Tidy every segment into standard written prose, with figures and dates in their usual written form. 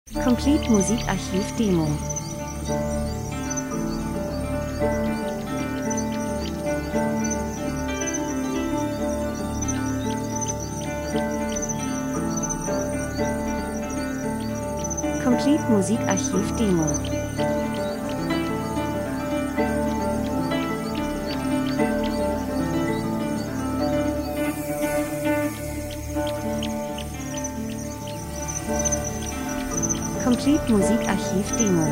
Complete Musikarchiv Demo. Complete Musikarchiv Demo. Complete Musikarchiv Demo.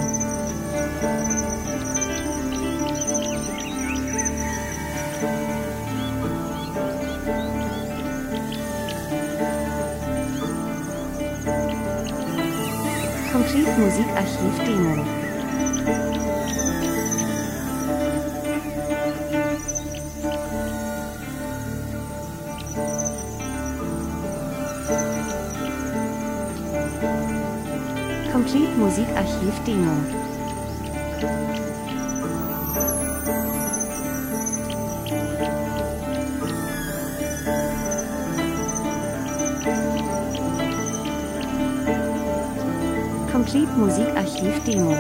Complete Musikarchiv Demo. Complete Musikarchiv Demo. Complete Musikarchiv Demo.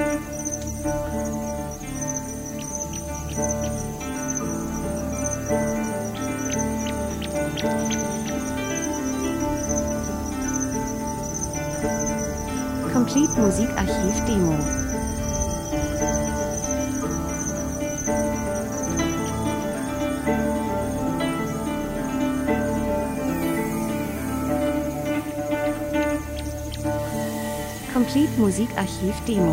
Complete Musikarchiv Demo. Complete Musikarchiv Demo.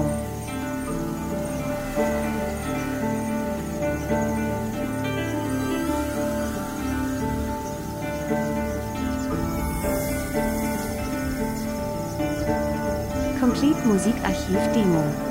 Complete Musikarchiv Demo.